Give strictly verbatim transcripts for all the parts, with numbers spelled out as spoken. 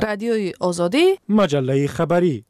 رادیوی آزادی، مجله خبری.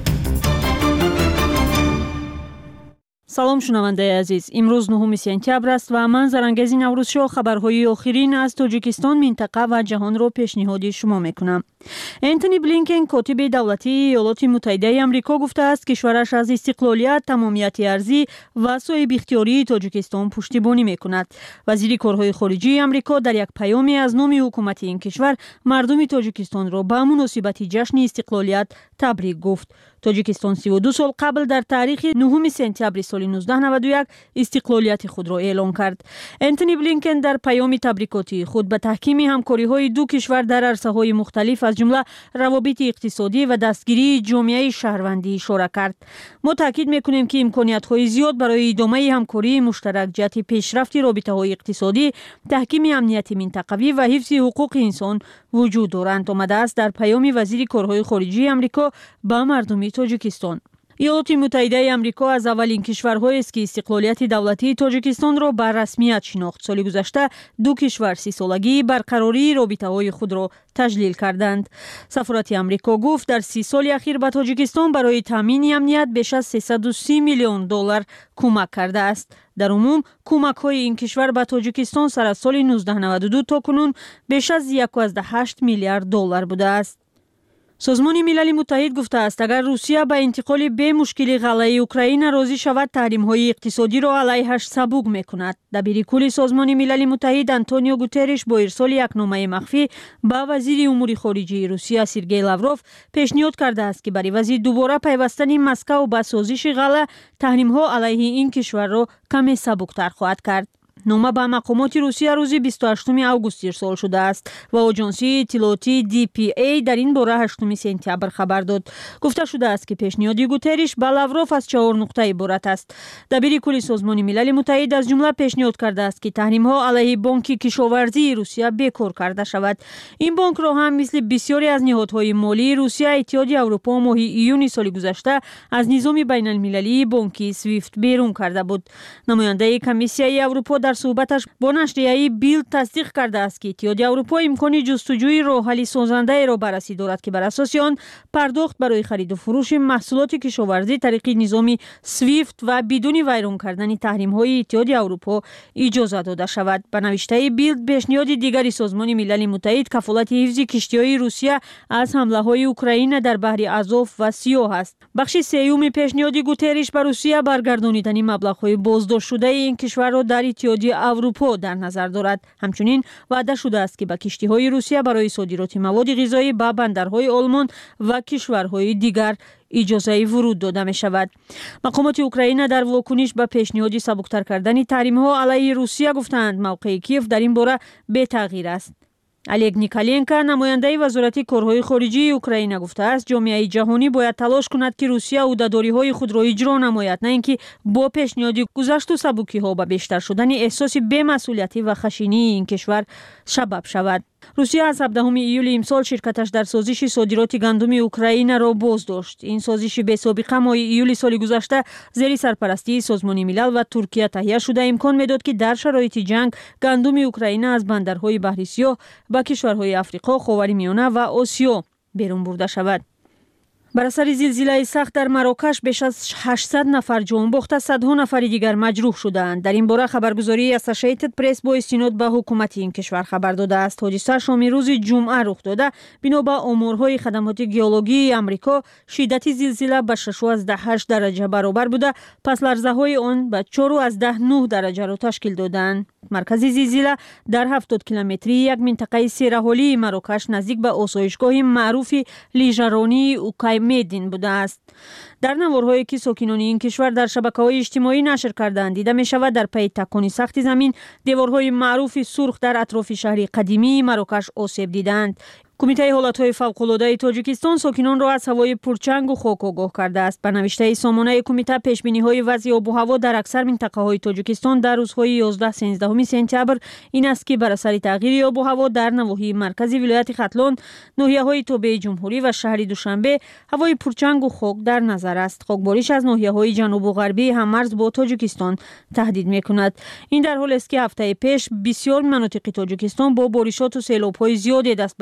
салом шунавандаи азиз, имрӯз нӯҳуми сентябр аст ва ман Зарангези Наврӯзшоҳ хабарҳои охирин аз Тоҷикистон, минтақа ва ҷаҳонро пешниҳоди шумо мекунам. Энтони Блинкен, котиби давлатии Иёлоти Муттаҳидаи Амрико, гуфтааст, кишвараш аз истиқлолият, тамомияти арзӣ ва соҳибихтиёрии Тоҷикистон пуштибонӣ мекунад. Вазири корҳои хориҷии Амрико дар як паёме аз номи ҳукумати ин кишвар мардуми Тоҷикистонро ба муносибати ҷашни истиқлолият табрик гуфт. Тоҷикистон си و دو сол қабл дар таърихи нӯҳуми сентябри соли нуздаҳ навад و як истиқлолияти худро эълон кард. Энтони Блинкен дар паёми табрикотии худ ба таҳкими ҳамкориҳои ду кишвар дар арсаҳои мухталиф аз ҷумла равобити иқтисодӣ ва дастгирии ҷомеаи шаҳрвандӣ ишора кард. Мо таъкид мекунем, ки имкониятҳои зиёд барои идомаи ҳамкории муштарак ҷиҳати пешрафти робитаҳои иқтисодӣ, таҳкими амнияти минтақавӣ ва ҳифзи ҳуқуқи инсон вуҷуд доранд, омадааст дар паёми вазири корҳои хориҷии Амрико ба мардуми Тоҷикистон. Иёлоти Муттаҳидаи Амрико аз аввалин кишварҳоест, ки истиқлолияти давлатии Тоҷикистонро ба расмият шинохт. Соли гузашта ду кишвар сисолагии барқарории робитаҳои худро таҷлил карданд. Сафорати Амрико гуфт, дар си соли ахир ба Тоҷикистон барои таъмини амният беш аз сесаду си миллион доллар кӯмак кардааст. Дар умум, кӯмакҳои ин кишвар ба Тоҷикистон сар аз соли нуздаҳ навад و ду то кунун беш аз якум ҳашт миллиард доллар будааст. созмони милали муттаҳид гуфтааст, агар Русия ба интиқоли бе мушкили ғаллаи Украина розӣ шавад, таҳримҳои иқтисодиро алайҳаш сабук мекунад. Дабири кулли созмони милали муттаҳид Антонио Гутерриш бо ирсоли як номаи махфӣ ба вазири умури хориҷии Русия Сергей Лавров пешниҳод кардааст, ки бар ивази дубора пайвастани Москав ба созиши ғалла, таҳримҳо алайҳи ин кишварро каме сабуктар хоҳад кард. нома ба мақомоти Русия рӯзи бисту ҳаштуми август ирсол шудааст ва оҷонсии иттилоотии ди пи эй дар ин бора ҳаштуми сентябр хабар дод. Гуфта шудааст, ки пешниҳоди Гутерриш ба Лавров аз чаҳор нуқта иборат аст. Дабири кулли созмони милали муттаҳид аз ҷумла пешниҳод кардааст, ки таҳримҳо алайҳи бонки кишоварзии Русия бекор карда шавад. Ин бонкро ҳам мисли бисёре аз ниҳодҳои молии Русия Иттиҳоди Аврупо моҳи июни соли гузашта аз низоми байналмилалии бонки свифт берун карда буд. Намояндаи Комиссияи Аврупо дар суҳбаташ бо нашрияи Билд тасдиқ кардааст, ки Иттиҳоди Аврупо имкони ҷустуҷӯи роҳҳалли созандаеро баррасӣ дорад, ки бар асоси он пардохт барои хариду фурӯши маҳсулоти кишоварзӣ тариқи низоми свифт ва бидуни вайрон кардани таҳримҳои Иттиҳоди Аврупо иҷоза дода шавад. Ба навиштаи Билд, пешниҳоди дигари созмони милали муттаҳид кафолати ҳифзи киштиҳои Русия аз ҳамлаҳои Украина дар баҳри Азов ва Сиёҳ аст. бахши сеюми пешниҳоди Гутерриш ба Русия баргардонидани маблағҳои боздоштшудаи ин кишварро дар Иттиҳоди Аврупо дар назар дорад. Ҳамчунин ваъда шудааст, ки ба киштиҳои Русия барои содироти маводи ғизоӣ ба бандарҳои Олмон ва кишварҳои дигар иҷозаи вуруд дода мешавад. Мақомоти Украина дар вокуниш ба пешниҳоди сабуктар кардани таҳримҳо алайҳи Русия гуфтаанд, мавқеи Киев дар ин бора бетағйир аст. Олег Николенко, намояндаи вазорати корҳои хориҷии Украина, гуфтааст, ҷомеаи ҷаҳонӣ бояд талош кунад, ки Русия ӯҳдадориҳои худро иҷро намояд, на ин ки бо пешниҳоди гузашту сабукиҳо ба бештар шудани эҳсоси бемасъулиятӣ ва хашинии ин кишвар сабаб шавад. Русия аз ҳабдаҳуми июли имсол ширкаташ дар созиши содироти гандуми Украинаро боздошт. Ин созиши бесобиқа моҳи июли соли гузашта зери сарпарастии Созмони милал ва Туркия таҳия шуда имкон медод, ки дар шароити ҷанг гандуми Украина аз бандарҳои баҳри Сиёҳ ба кишварҳои Африқо, Ховари Миёна ва Осиё берун бурда шавад. бар асари зилзилаи сахт дар Марокаш беш аз ҳаштсад нафар ҷон бохта, садҳо нафари дигар маҷрӯҳ шуданд. Дар ин бора хабаргузории Associated Press бо истинод ба ҳукумати ин кишвар хабар додааст. ҳодиса шоми рӯзи ҷумъа рух дода. Бино ба оморҳои хадамоти геологии Амрико, шиддати зилзила ба шашу аздаҳ ҳашт дараҷа баробар буда, пасларзаҳои он ба чору аздаҳ нӯҳ дараҷаро ташкил доданд. маркази зилзила дар ҳафтод километрии як минтақаи сераҳолии Марокаш наздик ба осоишгоҳи маъруфи лижаронии Укаймедин будааст. дар наворҳое, ки сокинони ин кишвар дар шабакаҳои иҷтимоӣ нашр карданд, дида мешавад, дар пайи такони сахти замин деворҳои маъруфи сурх дар атрофи шаҳри қадимии Марокаш осеб диданд. кумитаи ҳолатҳои фавқулодаи Тоҷикистон сокинонро аз ҳавои пурчангу хок огоҳ кардааст. Ба навиштаи сомонаи кумита, пешбиниҳои вазъи обу ҳаво дар аксар минтақаҳои Тоҷикистон дар рӯзҳои ёздаҳ сенздаҳуми сентябр ин аст, ки бар асари тағйири обу ҳаво дар навоҳии маркази вилояти Хатлон, ноҳияҳои Тобеи Ҷумҳурӣ ва шаҳри Душанбе ҳавои пурчангу хок дар назар аст. Хокбориш аз ноҳияҳои ҷанубу ғарбии ҳаммарз бо Тоҷикистон таҳдид мекунад. ин дар ҳолест, ки ҳафтаи пеш бисёр манотиқи Тоҷикистон бо боришоту селобҳои зиёде даст ба гиревон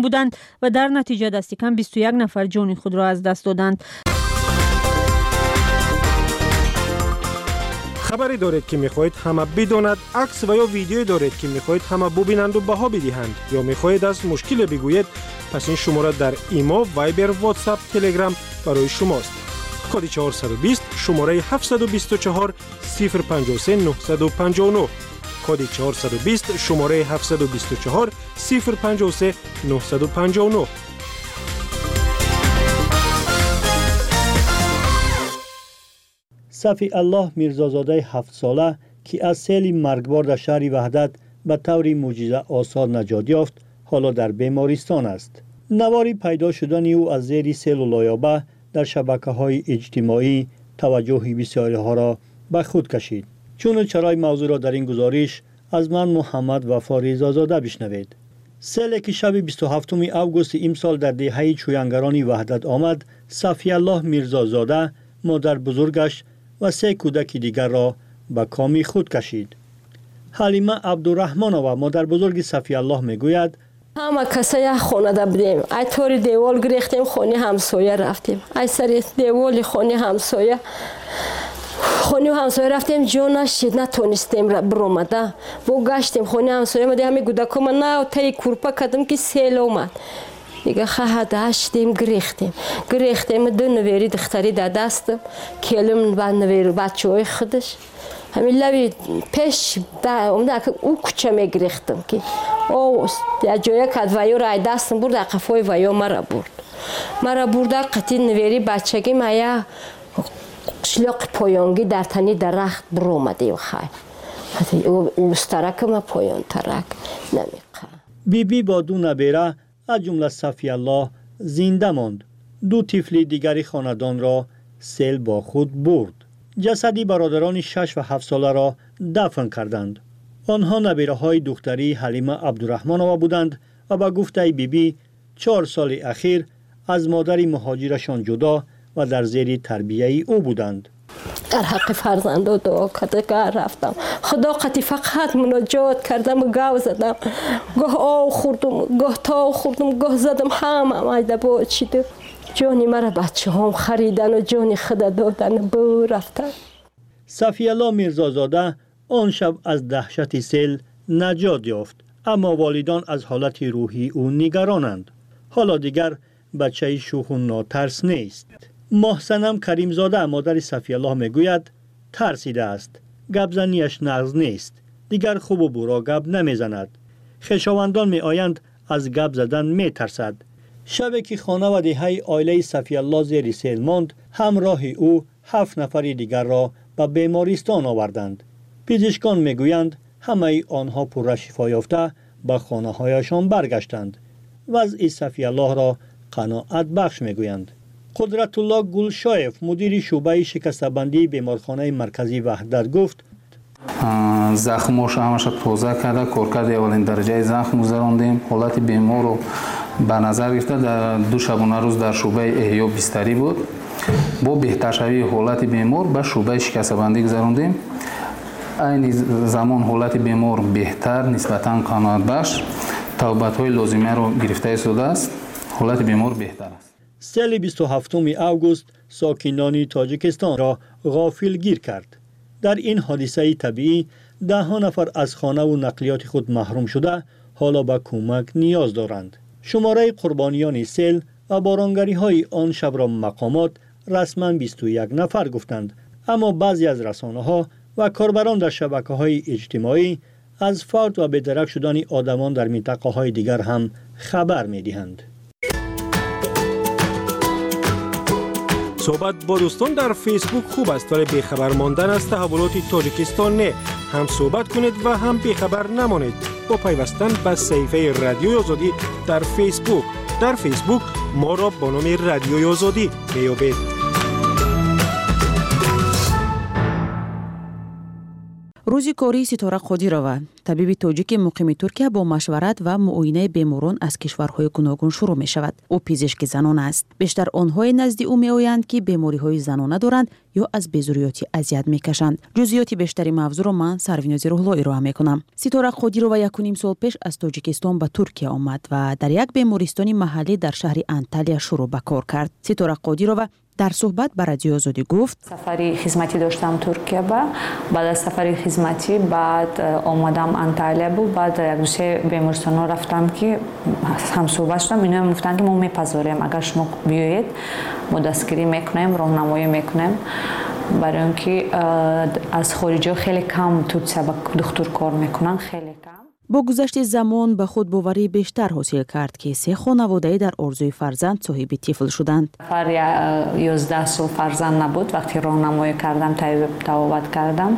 انجام بودند و در نتیجه دست کم بیست و یک نفر جان خود را از دست دادند. خبری دارید که میخواهید همه بداند، عکس و یا ویدیویی دارید که میخواهید همه ببینند و بها بدهند یا میخواهید از مشکل بگویید، پس این شماره در ایما، وایبر، واتساپ، تلگرام برای شماست. کد چهارصد و بیست شماره هفتصد و بیست و چهار صفر پنجاه و سه نهصد و پنجاه و نه. کد چهارصد و بیست شماره هفتصد و بیست و چهار صفر پنجاه و سه نهصد و پنجاه و نه. صفی الله میرزازاده هفت ساله که از سیل مرگبار در شهر وحدت به طور معجزه آسا نجات یافت، حالا در بیمارستان است. نواری پیدا شدن او از زیر سیل و لایابه در شبکه‌های اجتماعی توجه بسیاری ها را به خود کشید. چون چرای موضوع را در این گزارش از من محمد وفا رضازاده بشنوید. سیلی که شب بیست و هفتم اوگوست امسال در دهه چویانگران وحدت آمد، صفی الله میرزازاده، مادر بزرگش و سه کودک دیگر را به کام خود کشید. حلیمه عبدالرحمنова مادر بزرگ صفی الله میگوید: همه کسای خانه دا بودیم، ای طور دیوال گریختیم، خانه همسایه رفتیم، ای سر دیوال خانه همسایه خانه همسایه رفتیم، جون نشید، نتونستیم برآمده، و گشتیم خانه همسایه مده همه کودکام نه تای کورپا کردم که سیل اومد. دیگه خواهد داشتیم گریختیم گریختیم دو نویری دختری در دستم کلم با نویر بچه های خودش همین لبی پیش اومده که او کچه می گریختم که او در جایی که ویو رای دستم برد در قفای ویو مرا برد مرا برده قطعی نویری بچگی مایا شلق پایانگی در تنی درخت بر اومده و خواهی او مسترک ما پایان ترک نمیقه. بی بی با دو نبیره از جمله صفی الله زنده ماند. دو طفل دیگری خاندان را سیل با خود برد. جسدی برادران شش و هفت ساله را دفن کردند. آنها نبیره های دختری حلیمه عبدالرحمنova بودند و با گفته بی بی چهار سال اخیر از مادر مهاجرشان جدا و در زیر تربیه او بودند. در حق فرزنده دعا کرده رفتم، خدا قطعی فقط مناجات کردم و گاو زدم، گاه آو خوردم گاه تاو خوردم گاه زدم همه مایده با چیده جانی مرا بچه هم خریدن و جانی خدا دادن بو رفتن. صفی الله میرزازاده آن شب از دهشت سیل نجات یافت، اما والدان از حالت روحی او نگرانند. حالا دیگر بچه شوخ و ناترس نیست. محسنم کریمزاده مادر صفی الله میگوید ترسیده است، گبزنیش نغز نیست، دیگر خوب و برا گب نمیزند. خویشاوندان می آیند از گب زدن می ترسد. شبی که خانه و دهه عائله صفی الله زیر سیل ماند، همراه او هفت نفر دیگر را به بیمارستان آوردند. پزشکان میگویند همه آنها پر شفا یافته به خانه هایشان برگشتند. وضع صفی الله را قناعت بخش میگویند. قدرت الله گلشایف مدیر شعبه شکسته‌بندی بیمارخانه مرکزی وحدت گفت: زخماش همش توزه کرده، کارکرد اولین درجه زخم گذراندیم. حالت بیمار رو به نظر گرفته در دو شبانه روز در شعبه احیا بستری بود. با بهترشوی حالت بیمار به شعبه شکسته‌بندی گذراندیم. این زمان حالت بیمار بهتر نسبتاً قناعت بخش توبت‌های لازمه رو گرفته ایستاده است. حالت بیمار بهتر است. سیل بیست و هفتم اوگوست ساکنان تاجیکستان را غافل گیر کرد. در این حادثه طبیعی ده ها نفر از خانه و نقلیات خود محروم شده حالا به کمک نیاز دارند. شماره قربانیان سیل و بارانگری های آن شب را مقامات رسما بیست و یک نفر گفتند، اما بعضی از رسانه ها و کاربران در شبکه های اجتماعی از فوت و بدرک شدن آدمان در منطقه های دیگر هم خبر می دهند. صحبت با دوستان در فیسبوک خوب است، ولی بیخبر ماندن از تحولات تاجیکستان نه. هم صحبت کنید و هم بیخبر نمانید با پیوستن به صفحه رادیوی آزادی در فیسبوک. در فیسبوک ما را با نام رادیوی آزادی میابید. روزی کاری ستاره قادیرова طبیب تاجیک مقیم ترکیه با مشورت و معاینه بیماران از کشورهای گوناگون شروع می شود. او پزشک زنان است. بیشتر آنهای نزد او می آیند که بیماری‌های زنانه دارند یا از بیزوریاتی اذیت می کشند. جزئیات بیشتری موضوع را من سرویناز روح‌الله ارائه می کنم. ستاره قادیرова یک و نیم سال پیش از تاجیکستان به ترکیه آمد و در یک بیمارستان محلی در شهر انتالیا شروع به کار کرد. ستاره قادیرова در صحبت با رادیو آزادی گفت سفری خدمتی داشتم ترکیه با بعد از سفری خدمتی بعد آمدم انتالیا بود بعد یک دو سه بیمارستان رفتم که هم صحبت شدم اینا گفتن که ما میپذیریم اگر شما بیایید ما دستگیری میکنیم راهنمایی میکنیم برای اینکه از خارجی خیلی کم ترکیه با دکتر کار میکنن خیلی کم. با گذشت زمان به خود باوری بیشتر حاصل کرد که سه خانواده در آرزوی فرزند صاحب طفل شدند. فر یازده سال فرزند نبود وقتی راهنمایی کردم تبابت کردم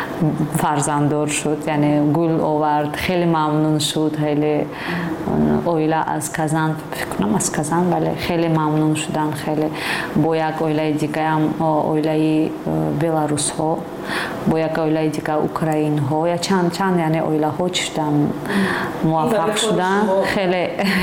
فرزنددار شد یعنی گل آورد خیلی ممنون شد خیلی اویلا از کازان فکر کنم از کازان ولی خیلی ممنون شدن خیلی با یک اویلای دیگه هم اویلای بلاروس ها با یک اویلای دیگه اوکراین ها یا چند چند یعنی اویلا ها شدن موفق شدن خیلی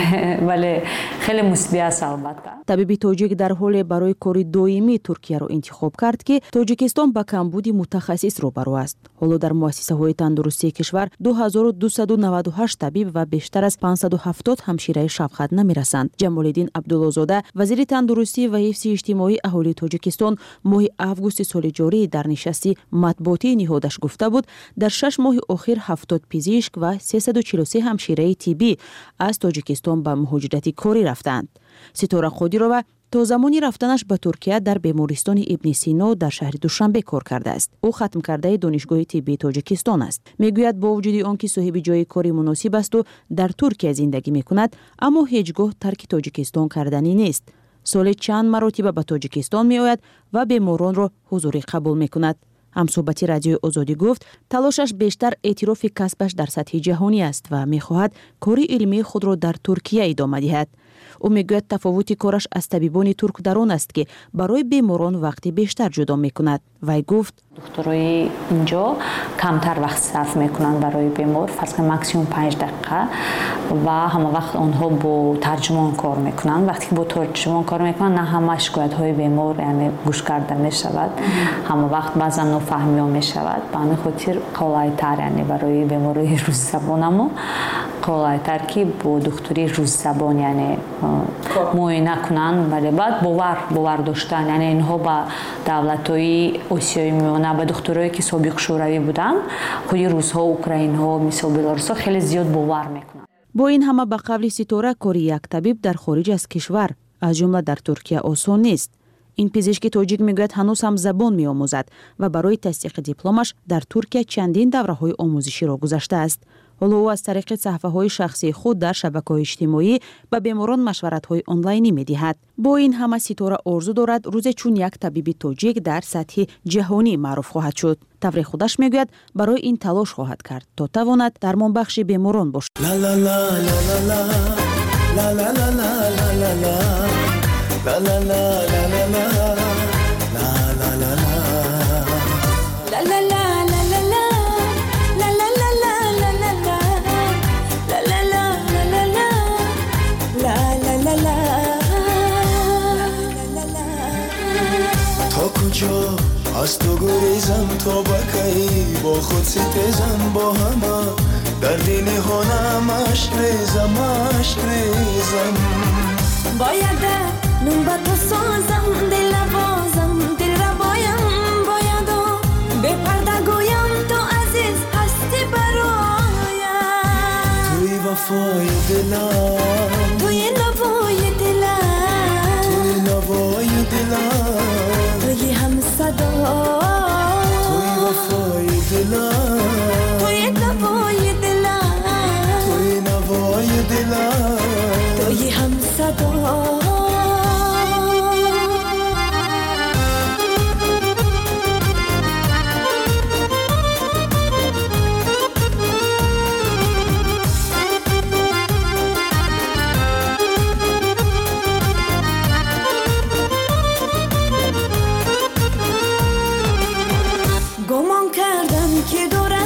ولی خیلی مثبت است البته. طبیب تاجیک در حال برای کاری دائمی ترکیه را انتخاب کرد که تاجیکستان با کمبود متخصص روبرو است. حالا در مؤسسه های تندرستی کشور دو هزار و دویست و نود و هشت طبیب و بیشتر از پانصد و هفتاد همشیره شفاخانه میرسند. جمالالدین عبدالله‌زاده وزیر تندرستی و حفظ اجتماعی اهالی تاجیکستان ماه آگوست سال جاری در نشستی مطبوعاتی نهادش گفته بود در شش ماه اخیر هفتاد پزشک و سیصد و چهل و سه همشیره طبی از تاجیکستان به مهاجرت کاری رفتند. ستاره قادیرова تا زمانی رفتنش به ترکیه در بیمارستان ابن سینا در شهر دوشنبه کار کرده است. او ختم کرده دانشگاه طبی تاجیکستان است. میگوید با وجود آنکه صاحب جای کاری مناسب است و در ترکیه زندگی میکند اما هیچگاه ترک تاجیکستان کردنی نیست. سال چند مرتبه به تاجیکستان میآید و بیماران را حضوری قبول میکند. همصحبتی رادیو آزادی گفت تلاشش بیشتر اعتراف کسبش در سطح جهانی است و میخواهد کاری علمی خود را در ترکیه ادامه دهد. او میگوید تفاوت کارش از طبیبان ترک در آن است که برای بیماران وقتی بیشتر جدا میکند. وی گفت دکترای اینجا کمتر وقت صرف میکنن برای بیمار فرض کن ماکسیمم پنج دقیقه و همه وقت آنها با ترجمان کار میکنن وقتی با ترجمان کار میکنن نه همه شکایت های بیمار یعنی گوش کرده میشود همه وقت بعضا نفهمی ها میشود به همین خاطر قلایتر یعنی برای بیماری روز زبان اما قلایتر که با دکتری روز زبان یعنی معاینه کنن ولی بعد باور باور داشتن یعنی اینها با دولت‌های آسیایی میمونه با دکترایی که سابق شوروی بودن خودی روس‌ها اوکراین‌ها مثل بلاروس‌ها خیلی زیاد باور میکنن. با این همه به قول ستاره کاری یک طبیب در خارج از کشور از جمله در ترکیه آسان نیست. این پزشک تاجیک میگوید هنوز هم زبان میآموزد و برای تصدیق دیپلمش در ترکیه چندین دوره‌های آموزشی را گذشته است. حالا او از طریق صفحه‌های شخصی خود در شبکه‌های اجتماعی به بیماران مشورت‌های آنلاینی می‌دهد. با این همه ستاره آرزو دارد روز چون یک طبیب تاجیک در سطح جهانی معروف خواهد شد. طور خودش میگوید برای این تلاش خواهد کرد تا تواند درمان بخش بیماران باشد. لا لا لا لا لا لا لا لا لا لا لا لا لا لا کجا از تو گریزم تا بکی با خود ستیزم با همه در دین هانم عشق ریزم عشق ریزم باید نون با تو سازم دل بازم دل را بایم باید و به پرده گویم تو عزیز هستی برایم توی وفای دلم توی نوای دلم توی نوای دلم توی هم صدا توی وفای دلم توی نوای دلم توی نوای دلم توی هم صدا گمان کردم که دور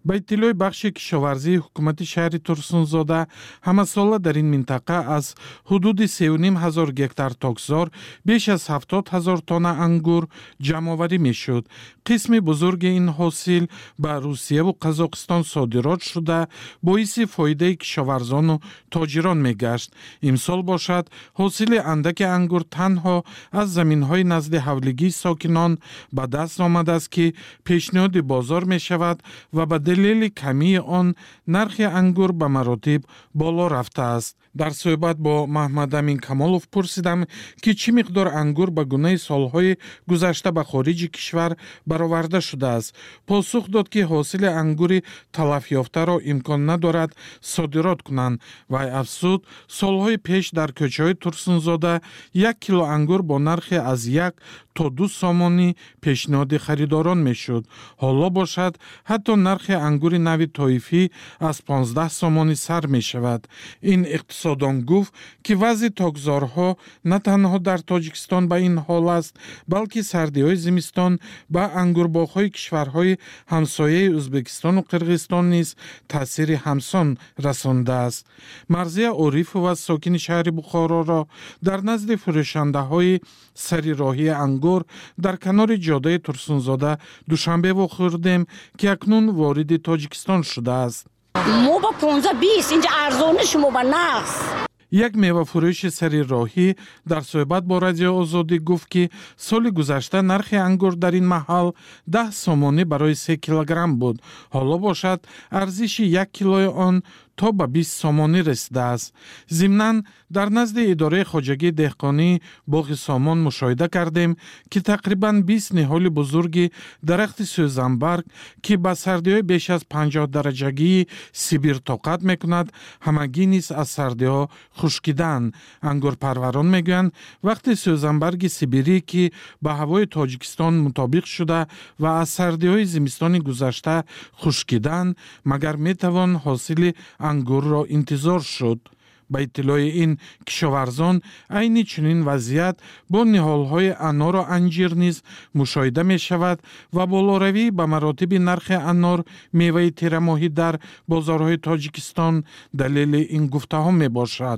ба иттилои бахши кишоварзии ҳукумати шаҳри турсунзода ҳамасола дар ин минтақа аз ҳудуди се و نیم ҳазор гектар токзор беш аз ҳафтод ҳазор тонна ангур ҷамъоварӣ мешуд. қисми бузурги ин ҳосил ба русияву қазоқистон содирот шуда боиси фоидаи кишоварзону тоҷирон мегашт. имсол бошад ҳосили андаки ангур танҳо аз заминҳои назди ҳавлигии сокинон ба даст омадааст ки пешниҳоди бозор мешавад ва ба далели камии он нархи ангур ба маротиб боло рафтааст. дар суҳбат бо Маҳмад Амин Камолов пурсидам ки чӣ миқдор ангур ба гунаи солҳои гузашта ба хориҷи кишвар бароварда шудааст. посух дод ки ҳосили ангури талафёфтаро имкон надорад содирот кунанд. вай афзуд, солҳои пеш дар кӯчаҳои Турсунзода як кило ангур бо нархи аз як то ду сомонӣ пешниҳоди харидорон мешуд. ҳоло бошад ҳатто нархи ангури нави тоифӣ аз понздаҳ сомонӣ сар мешавад. ин иқтисодон гуфт ки вазъи токзорҳо на танҳо дар Тоҷикистон ба ин ҳол аст, балки сардиҳои зимистон ба ангурбоғҳои кишварҳои ҳамсояи Ӯзбекистону Қирғизистон низ таъсири ҳамсон расондааст. Марзия Орифова, сокини шаҳри Бухороро, дар назди фурӯшандаҳои сари роҳии ангур дар канори ҷодаи Турсунзода душанбе вохӯрдем ки акнун вориди Тоҷикистон шудааст. мо ба понздаҳ бист инҷа арзони шумо ба нағз. як мевафурӯши сари роҳӣ дар суҳбат бо Радиои Озодӣ гуфт ки соли гузашта нархи ангур дар ин маҳал даҳ сомонӣ барои се килограмм буд. ҳоло бошад арзиши як килои он то ба бист сомонӣ расидааст. зимнан дар назди идораи хоҷагии деҳқонии боғи Сомон мушоҳида кардем ки тақрибан бист ниҳоли бузурги дарахти сӯзанбарг ки ба сардиҳои беш аз панҷоҳ дараҷагии Сибир тоқат мекунад, ҳамагӣ низ аз сардиҳо хушкидаанд. Ангурпарварон мегӯянд вақти сӯзанбарги сибирӣ ки ба ҳавои Тоҷикистон мутобиқ шуда ва аз сардиҳои зимистони гузашта хушкидаанд, магар метавон ҳосили ангурро интизор шуд. ба иттилои ин кишоварзон айни чунин вазъият бо ниҳолҳои анору анҷир низ мушоҳида мешавад ва болоравӣ ба маротиби нархи анор меваи тирамоҳӣ дар бозорҳои Тоҷикистон далели ин гуфтаҳо мебошад.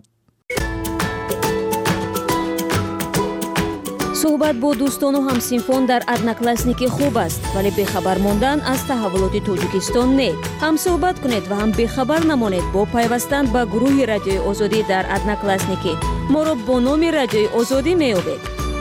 суҳбат бо дӯстону ҳамсинфон дар одноклассники хуб аст, вале бехабар мондан аз таҳаввулоти Тоҷикистон не. ҳам суҳбат кунед ва ҳам бехабар намонед бо пайвастан ба гурӯҳи Радиои Озодӣ дар одноклассники. моро бо номи Радиои Озодӣ меёбед.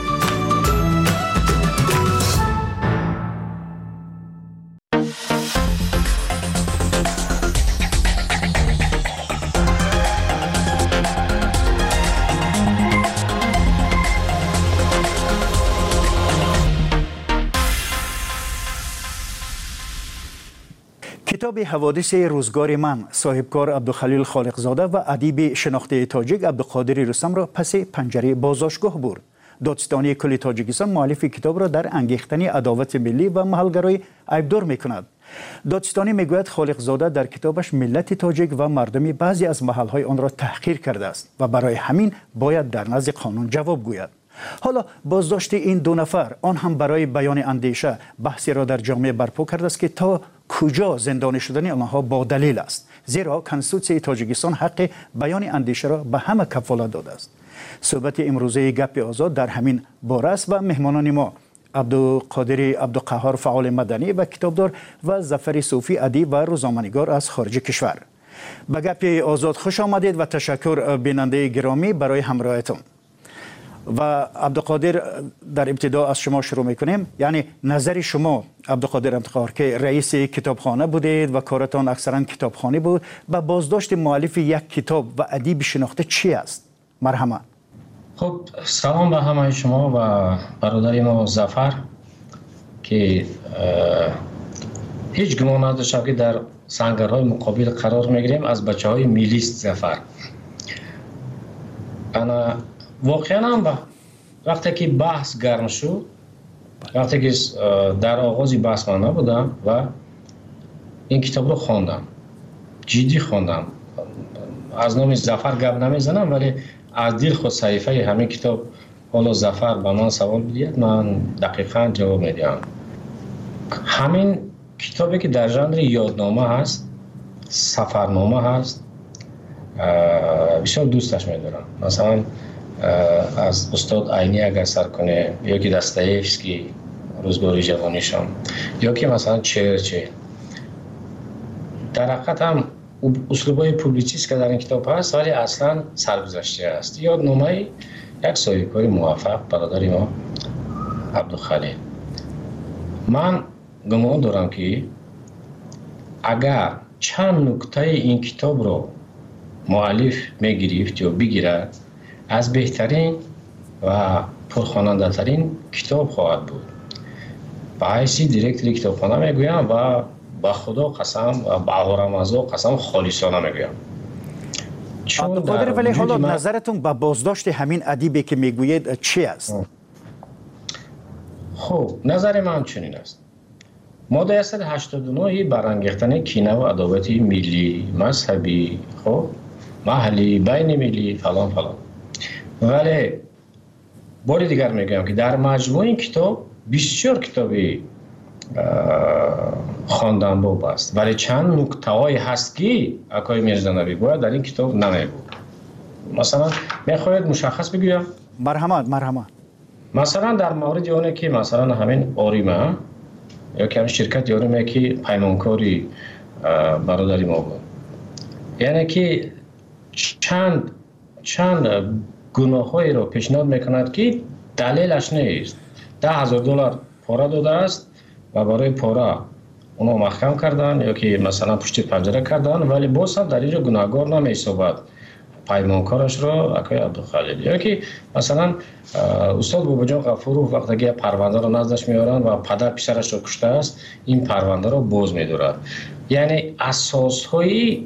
کتاب حوادث روزگار من صاحبکار عبدالخلیل خالقزاده و ادیب شناخته تاجیک عبدالقادر رستم را پس پنجره بازداشتگاه برد. دادستانی کل تاجیکستان مؤلف کتاب را در انگیختن عداوت ملی و محلگرایی عیبدار می‌کند. دادستانی میگوید خالقزاده در کتابش ملت تاجیک و مردمی بعضی از محل‌های آن را تحقیر کرده است و برای همین باید در نزد قانون جواب گوید. حالا بازداشت این دو نفر آن هم برای بیان اندیشه بحثی را در جامعه برپا کرده است که تا کجا زندانی شدن آنها با دلیل است، زیرا کنستیتوسیون تاجیکستان حق بیان اندیشه را به همه کفالت داده است. صحبت امروزه گپ آزاد در همین باره است و مهمانان ما عبدالقادر عبدالقهار فعال مدنی و کتابدار و ظفر صوفی ادیب و روزنامه‌نگار از خارج کشور. به گپ آزاد خوش آمدید و تشکر بیننده گرامی برای همراهیتون. و عبدالقادر در ابتدا از شما شروع میکنیم. یعنی نظر شما عبدالقادر عبدالقهار که رئیس کتابخانه بودید و کارتان اکثرا کتابخانه بود، با بازداشت مؤلف یک کتاب و ادیب شناخته چی است؟ مرحمت. خب سلام به همه شما و برادر ما ظفر که هیچ گمان نداشتم که در سنگرهای مقابل قرار میگیریم از بچه های میلیست ظفر. انا واقعا هم وقتی که بحث گرم شد، وقتی که در آغاز بحث من نبودم و این کتاب رو خواندم، جدی خواندم، از نام ظفر گپ نمیزنم ولی از دل خود صحیفه همین کتاب حالا ظفر به من سوال بدید من دقیقا جواب میدم. همین کتابی که در ژانر یادنامه هست، سفرنامه هست، بسیار دوستش می‌دارم. مثلا از استاد عینی اگر سر کنه، یا که داستایفسکی روزگار جوانیشان، یا که مثلا چرچیل، در حقیقت هم اسلوبای پوبلیچیست که در این کتاب هست ولی اصلا سرگذشته است. یادنامه یک صاحبکار موفق برادر ما عبدالخلیل. من گمان دارم که اگر چند نکته این کتاب رو مؤلف میگرفت یا بگیرد، از بهترین و پرخواننده ترین کتاب خواهد بود. به حیث دیرکتر کتابخانه میگویم و با خدا قسم و با رمضان قسم خالصانه میگویم. عبدالقادر، ولی حالا من... نظرتون به بازداشت همین ادیبی که میگوید چی است؟ خب نظر من چنین است. ماده صد و هشتاد و نه برانگیختن کینه و عداوت ملی، مذهبی، خب محلی، بین ملی، فلان فلان. ولی بار دیگر میگم که در مجموع این کتاب بسیار کتابی خواندن بود است، ولی چند نکته‌ای هست که آقای میرزا نبی باید در این کتاب نمیبود. مثلا میخواید مشخص بگویم؟ مرحمت مرحمت. مثلا در مورد اونه که مثلا همین آریمه یا که همین شرکت آریمه که پیمانکاری برادری ما بود، یعنی که چند چند گناهایی رو پیشنهاد میکند که دلیلش نیست. ده هزار دلار پاره داده است و برای پاره اونو محکم کردن یا که مثلا پشت پنجره کردن، ولی باز هم در اینجا گناهگار نمی‌شود پیمانکارش را آقای عبدالخلیل. یا که مثلا استاد باباجان غفورov وقتی که پرونده رو نزدش میارن و پدر پسرش رو کشته است، این پرونده رو باز می‌دارد. یعنی اساس‌های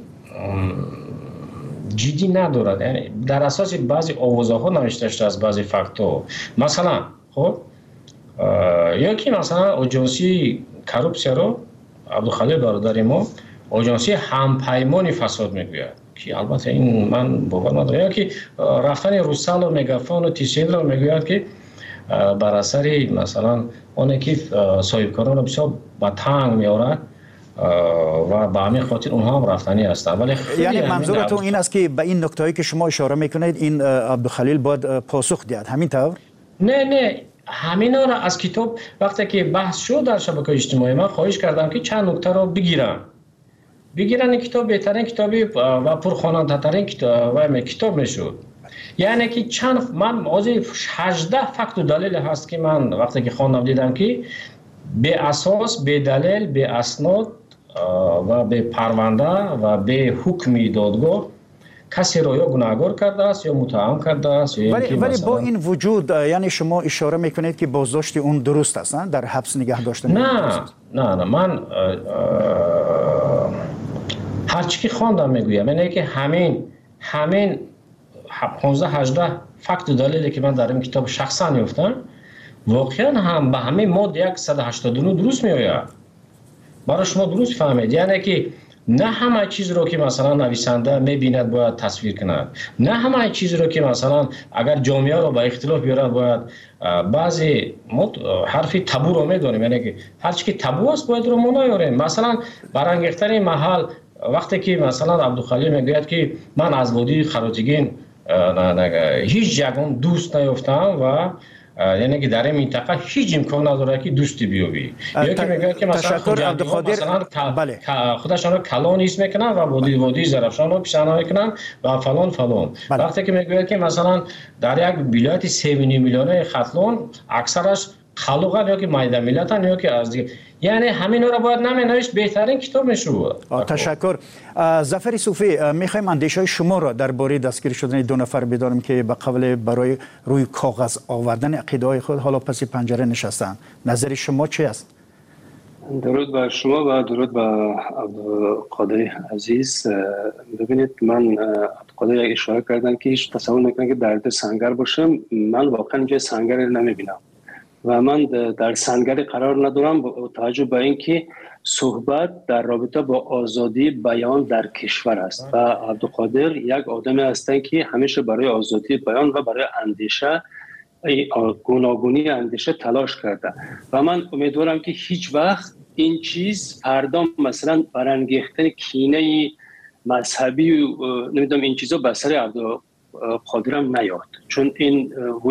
جدی ندارد. یعنی در اساس بعضی آوازه‌ها نوشته شده از بعضی فاکت‌ها. مثلا خب یا که مثلا آژانسی کروپسیا رو عبدالخلیل برادر ما آژانسی همپیمانی فساد میگوید که البته این من باور ندارم. یا که رفتن روسل و مگافون و تیسیل رو میگوید که بر اثر مثلا اون که صاحبکاران رو بسیار به تنگ میارد و به همین خاطر اونها هم رفتنی هستند. ولی یعنی منظورتون این است که به این نکتهایی که شما اشاره میکنید این عبدالخلیل باید پاسخ دهد، همین طور؟ نه نه، همینا را از کتاب وقتی که بحث شد در شبکه اجتماعی من خواهش کردم که چند نکته را بگیرن بگیرن این کتاب بهترین کتابی و پرخواننده ترین کتاب کتاب میشد. یعنی که چند من از هجده فکت و دلیل هست که من وقتی که خواندم دیدم که به اساس، به دلیل، به اسناد و به پرونده و به حکم دادگاه کسی را یا گناهکار کرده است یا متهم کرده است. ولی ولی با این وجود یعنی شما اشاره میکنید که بازداشت اون درست است، نه در حبس نگه داشتن؟ نه نه نه من هر چی که خواندم میگویم اینه که همین همین پانزده هجده فکت و دلیلی که من در این کتاب شخصا یافتم واقعا هم به همین ماده صد و هشتاد و نه درست میآید. برای شما درست فهمید. یعنی که نه همه چیز رو که مثلا نویسنده میبیند باید تصویر کند، نه همه چیز رو که مثلا اگر جامعه رو با اختلاف بیارد باید بعضی حرفی تابو رو میدونیم، یعنی که هر چی که تابو است باید رو ما نیاریم. مثلا برانگیختن محل وقتی که مثلا عبدالخلیل میگوید که من از وادی خراجگین هیچ جگون دوست نیافتم و یعنی که در این منطقه هیچ امکان نداره که دوستی بیابی. یا که میگه که مثلا عبدالقادر بله خودشان رو کلان ایست میکنن و وادی وادی زرفشان رو پیشنهاد میکنن و فلان فلان. بله. وقتی که میگه که مثلا در یک ولایت سه میلیون ختلون اکثرش خلوقن یا که مایده ملتن یا که از دیگه، یعنی همین رو باید نمینوشت بهترین کتاب میشود. تشکر. ظفر صوفی، میخوایم اندیشه شما را درباره دستگیر شدن دو نفر بدانیم که به قبل برای روی کاغذ آوردن عقیده خود حالا پس پنجره نشستن. نظر شما چی است؟ درود بر شما و درود بر عبدالقادر عزیز. ببینید من عبدالقادر اشاره کردن که هیچ تصور نکنه که درد سنگر باشم. من واقعا جای سنگر نمیبینم و من در سنگری قرار ندارم با توجه به اینکه صحبت در رابطه با آزادی بیان در کشور است و عبدالقادر یک آدمی هستند که همیشه برای آزادی بیان و برای اندیشه گوناگونی اندیشه تلاش کرده و من امیدوارم که هیچ وقت این چیز فردا مثلا برانگیختن کینه مذهبی و نمیدونم این چیزا به سر عبدالقادر هم نیاد، چون این